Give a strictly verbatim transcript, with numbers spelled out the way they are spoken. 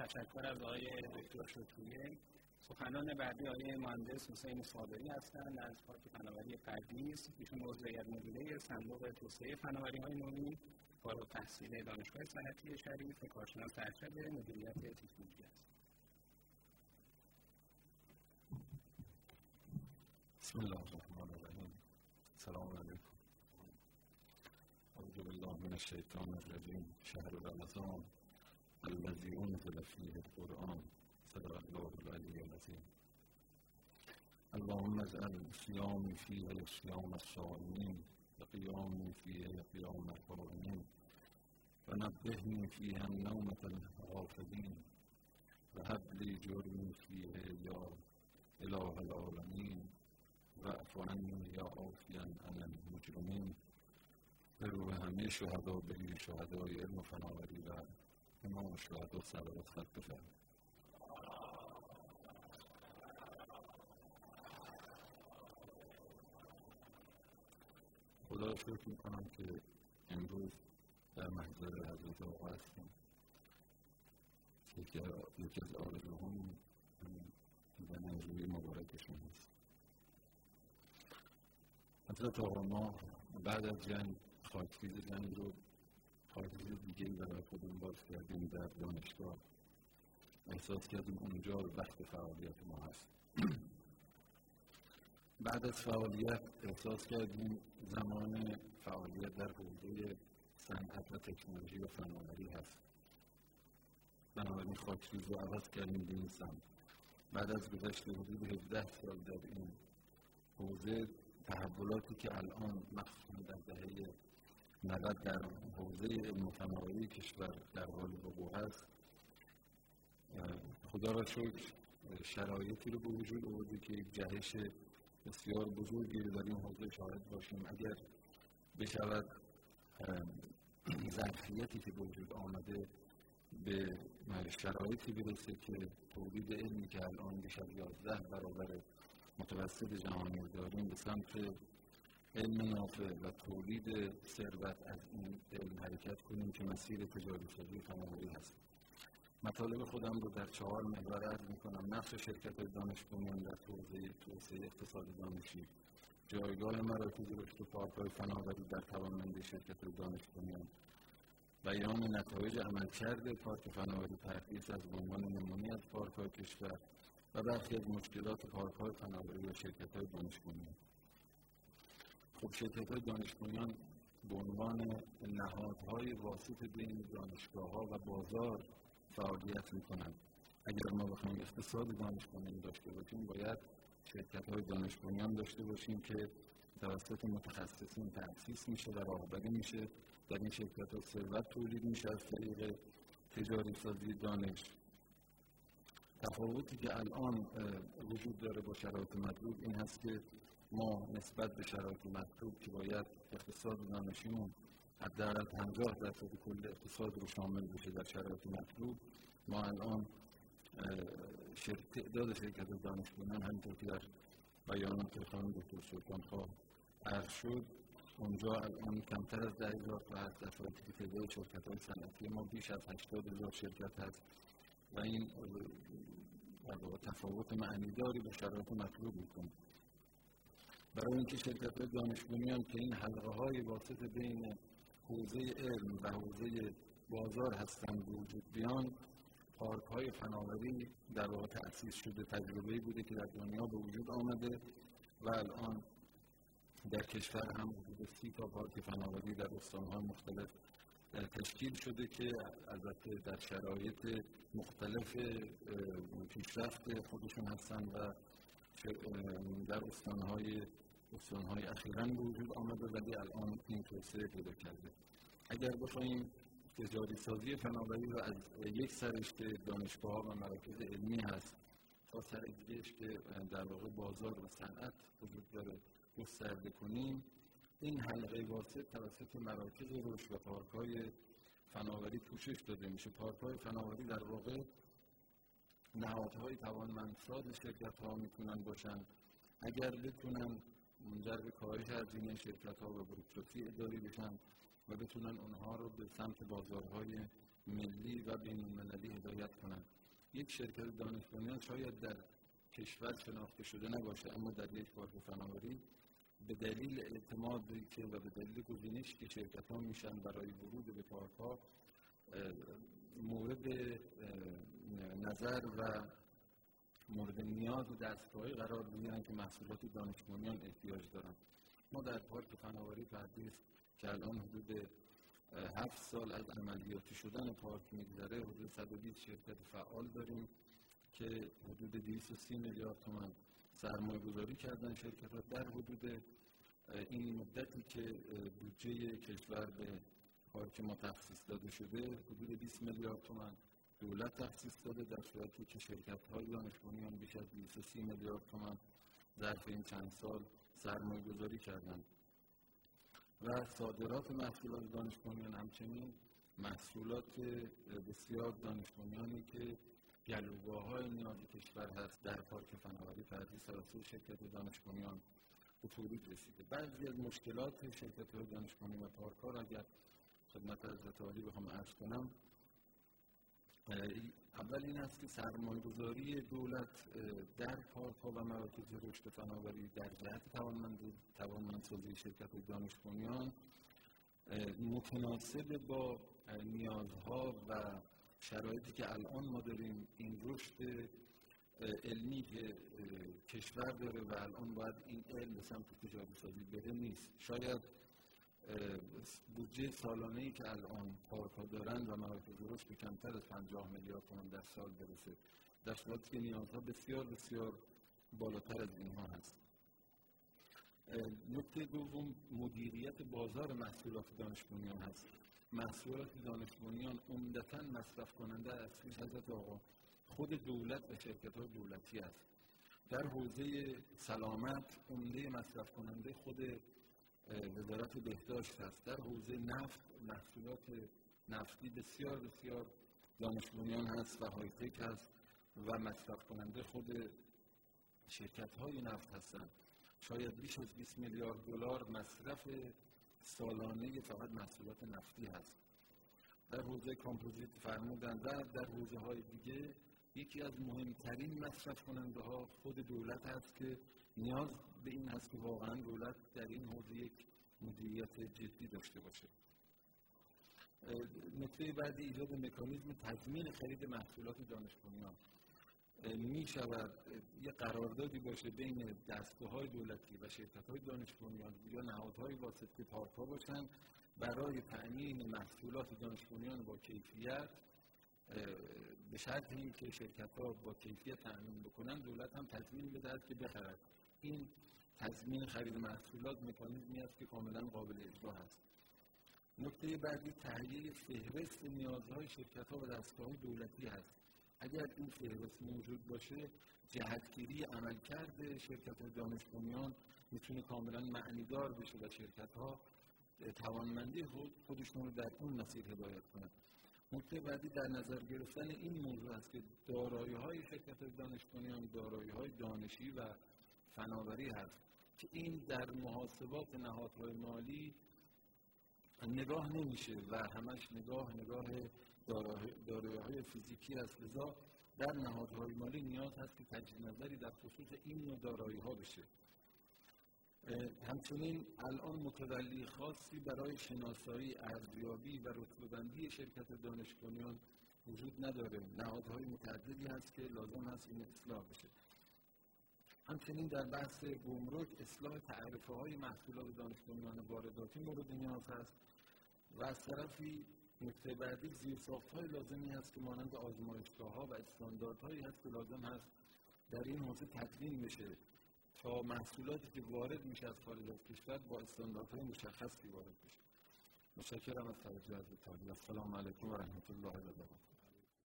تشکر از آقای دکتر شکریه. سخنان بعدی آقای مهندس حسین صابری هستند از پارک فناوری پردیس. ایشون عضو هیئت مدیره صندوق توسعه فناوری‌های نوین، فارغ التحصیل دانشگاه صنعتی شریف، کارشناس ارشد مدیریت تکنولوژی است. بسم الله الرحمن الرحیم. سلام علیکم. اعوذ بالله من الشیطان الرجیم. شهر رمضان الذی انزل فیه القرآن. صدق الله العلی العظیم. اللهم اجعل صیامی فیه صیام الصائمین و قیامی فیه قیام القائمین و نبهنی فیه نومة الغافلین و هب لی جرمی فیه یا اله العالمین و اعف عنی یا عافیا عن المجرمین. به روح همه شهدا، به شهدای علم و فناوری و امام شهدا صلوات خط بفرمایید. خدا را شکر میکنم که امروز در محضر حضرت آقا هستم. یکی از آرزوهام دیدن روی مبارکشون هست. حضرت آقا ما بعد از جنگ خاکریز جنگ رو خاکریز دیگه‌ای برای خودمون باز کردیم در دانشگاه. احساس کردیم اونجا وقت فعالیت ما هست. بعد از فعالیت احساس کردیم زمان فعالیت در حوزه صنعت و تکنولوژی و فناوری هست. بنابراین خاکریز رو عوض کردیم به این سمت. بعد از گذشت حدود هفده سال در این حوزه، تحولاتی که الان مخصوصا در دهه نود در حوزه علم و فناوری کشور در حال وقوع هست، خدا را شکر شرایطی رو به وجود آورده که یک جهش بسیار بزرگی رو در این حوزه شاهد باشیم. اگر بشود ظرفیتی که به وجود آمده به شرایطی برسه که تولید علمی که الان بیش از یازده برابر متوسط جهانی داریم به سمت علم نافع و تولید ثروت از این علم حرکت کنیم که مسیر تجاری سازی فناوری هست. مطالب خودم رو در چهار محور عرض می‌کنم. نقش شرکت‌های دانش بنیان در حوزه توسعه اقتصاد دانشی، جایگاه مراکز رشد و پارک‌های فناوری در توانمندی شرکت‌های دانش بنیان، بیان نتایج عملکرد پارک فناوری پردیس از عنوان نمونه از پارک‌های کشور و برخی از مشکلات پارک‌های فناوری و شرکت‌های دانش بنیان. خب شرکت‌های دانش بنیان به عنوان نهادهای واسط بین دانشگاه‌ها و بازار فعالیت می‌کنند. اگر ما بخوایم اقتصاد دانش بنیان داشته باشیم، باید شرکت‌های دانش بنیان داشته باشیم که توسط متخصصین تأسیس میشه و راهبری میشه. در این شرکت‌ها ثروت تولید میشه از طریق تجاری سازی دانش. تفاوتی که الان وجود داره با شرایط مطلوب این هست که ما نسبت به شرایط مطلوب که باید اقتصاد دانشیمون حداقل پنجاه درصد کل اقتصاد رو شامل بشه در شرایط مطلوب، ما الان تعداد شرکت دانش بنیان همینطور که در بیانات خانم دکتر سلطانخواه عرض شد، اونجا الان کمتر از ده هزار تا هست، در صورتی که تعداد شرکت‌های صنعتی ما بیش از هشتاد هزار شرکت هست و این تفاوت معنیداری به شرایط مطلوب میکنه. برای اینکه شرکت‌های دانش بنیان که این حلقه‌های واسط بین حوزه علم و حوزه بازار هستند وجود بیان، پارک‌های فناوری در واقع تأسیس شده. تجربه‌ای بوده که در دنیا به وجود آمده و الان در کشور هم حدود سی تا پارک فناوری در استان‌های مختلف تشکیل شده که البته در شرایط مختلف پیشرفت خودشون هستن و در استان‌های استان‌های اخیراً به وجود آمده ولی الان این توسعه پیدا کرده. اگر بخوایم تجاری سازی فناوری رو از یک سرش که دانشگاه‌ها و مراکز علمی هست تا سر دیگه‌اش که در واقع بازار و صنعت وجود داره گسترده کنیم، این حلقه واسط توسط مراکز رشد و پارک‌های فناوری پوشش داده میشه. پارک‌های فناوری در واقع نهادهای توانمندساز شرکت‌ها میتونن باشن اگر بتونن منجر به کاهش هزینه شرکت‌ها و بروکراسی اداری بشن و بتونن اونها رو به سمت بازارهای ملی و بین‌المللی هدایت کنن. یک شرکت دانش بنیان شاید در کشور شناخته شده نباشه، اما در یک پارک فناوری به دلیل اعتمادی که و به دلیل گزینشی که شرکت‌ها میشن برای ورود به پارک‌ها مورد نظر و مورد نیاز و دستگاهی قرار میگیرن که محصولات دانش بنیان احتیاج دارن. ما در پارک فناوری پردیس که الان حدود هفت سال از عملیاتی شدن پارک میگذره، حدود صد و بیست شرکت فعال داریم که حدود دویست و سی میلیارد تومان سرمایه گذاری کردن شرکت‌ها. در حدود این مدتی که بودجه کشور به پارک ما تخصیص داده شده، حدود بیست میلیارد تومان دولت تخصیص داده، در صورتی که شرکت‌های دانش بنیان بیش از دویست و سی میلیارد تومان ظرف این چند سال سرمایه گذاری کردن. و صادرات محصولات دانش بنیان همچنین محصولات بسیار دانش بنیانی که گلوگاه‌های نیاز کشور هست در پارک فناوری پردیس توسط شرکت دانش بنیان به تولید رسیده. بعضی از مشکلات شرکت‌های دانش بنیان و پارک‌ها را اگر خدمت حضرت عالی بخوام عرض کنم، اول این است که سرمایه‌گذاری دولت در پارک‌ها و مراکز رشد فناوری در جهت توانمندسازی شرکت‌های دانش بنیان متناسب با نیازها و شرایطی که الان ما داریم، این رشد علمی که کشور داره و الان باید این علم به سمت تجاری سازی بره نیست. شاید بودجه سالانه‌ای که الان پارک‌ها دارن و مراکز رشد به کمتر از پنجاه میلیارد تومان در سال برسه، در صورتی که نیازها بسیار بسیار بالاتر از اینها هست. نکته دوم مدیریت بازار محصولات دانش بنیان هست. محصولات دانش بنیان عمدتاً مصرف کننده از حضرت آقا خود دولت و شرکت‌های دولتی است. در حوزه سلامت عمده مصرف کننده خود وزارت بهداشت است. در حوزه نفت محصولات نفتی بسیار بسیار دانش بنیان هست و هایتک هست و مصرف کننده خود شرکت‌های نفت هستند. شاید بیش از بیست میلیارد دلار مصرف سالانه فقط محصولات نفتی هست. در حوزه کامپوزیت فرمودن و در حوزه‌های دیگه یکی از مهمترین مصرف کننده ها خود دولت هست که نیاز به این هست که واقعا دولت در این حوزه یک مدیریت جدی داشته باشه. نکته بعدی ایجاد مکانیزم تضمین خرید محصولات دانش بنیان. می شود یه قراردادی باشه بین دستگاه‌های دولتی و شرکت‌های دانش بنیان یا نهادهای واسطه که پارک‌ها باشن برای تأمین محصولات دانش بنیان با کیفیت، به شرط اینکه شرکت‌ها با کیفیت تأمین بکنن دولت هم تضمین بدهد که بخرد. این تضمین خرید محصولات مکانیزمی است که کاملا قابل اجرا است. نکته بعدی تهیه فهرست نیازهای شرکت‌ها و دستگاه‌های دولتی است. اگر این فهرست موجود باشه جهتگیری عملکرد شرکت‌های دانش بنیان میتونه کاملا معنیدار بشه و شرکت‌ها توانمندی خودشون رو در اون مسیر هدایت کنند. نکته بعدی در نظر گرفتن این موضوع است که دارایی‌های شرکت‌های دانش بنیان دارایی‌های دانشی و فناوری هست که این در محاسبات نهادهای مالی نگاه نمیشه و همش نگاه نگاه دارایی‌های فیزیکی است. لذا در نهادهای مالی نیاز هست که تجدید نظری در خصوص این نوع دارایی‌ها بشه. همچنین الان متولی خاصی برای شناسایی، ارزیابی و رتبه‌بندی شرکت دانش بنیان وجود نداره. نهادهای متعددی هست که لازم هست این اصلاح بشه. همچنین در بحث گمرک اصلاح تعرفه‌های محصولات دانش بنیان وارداتی مورد نیاز است و از طرفی نکته بعدی زیرساخت‌های لازمی هست که مانند آزمایشگاه‌ها و استانداردهایی هست که لازم هست در این حوزه تدوین بشه تا محصولاتی که وارد میشه از خارج از کشور با استانداردهای مشخصی وارد بشه. متشکرم از توجه حضرت عالی. السلام علیکم و رحمت الله و برکاته.